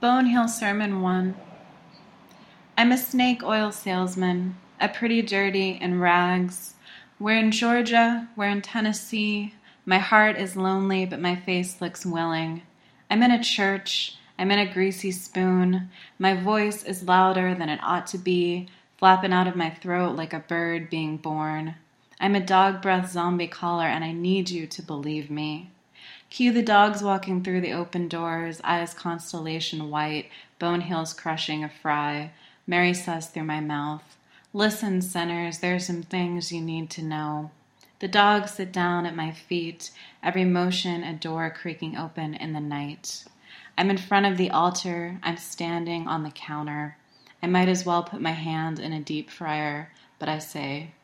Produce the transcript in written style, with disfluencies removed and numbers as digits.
Bonehill Sermon 1. I'm a snake oil salesman, a pretty dirty in rags. We're in Georgia, we're in Tennessee. My heart is lonely, but my face looks willing. I'm in a church, I'm in a greasy spoon. My voice is louder than it ought to be, flapping out of my throat like a bird being born. I'm a dog breath zombie caller, and I need you to believe me. Cue the dogs walking through the open doors, eyes constellation white, bone heels crushing a fry. Mary says through my mouth, "Listen, sinners, there are some things you need to know." The dogs sit down at my feet, every motion a door creaking open in the night. I'm in front of the altar, I'm standing on the counter. I might as well put my hand in a deep fryer, but I say,